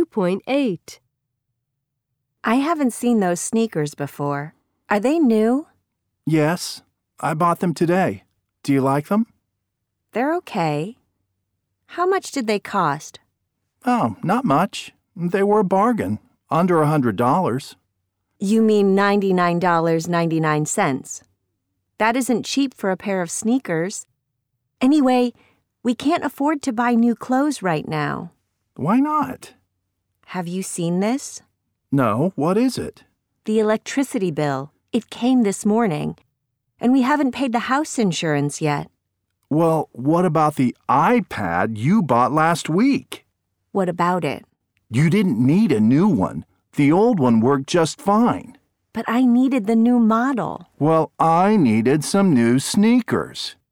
2.8. I haven't seen those sneakers before. Are they new? Yes, I bought them today. Do you like them? They're okay. How much did they cost? Oh, not much. They were a bargain, under $100. You mean $99.99. That isn't cheap for a pair of sneakers. Anyway, we can't afford to buy new clothes right now. Why not? Have you seen this? No, what is it? The electricity bill. It came this morning. And we haven't paid the house insurance yet. Well, what about the iPad you bought last week? What about it? You didn't need a new one. The old one worked just fine. But I needed the new model. Well, I needed some new sneakers.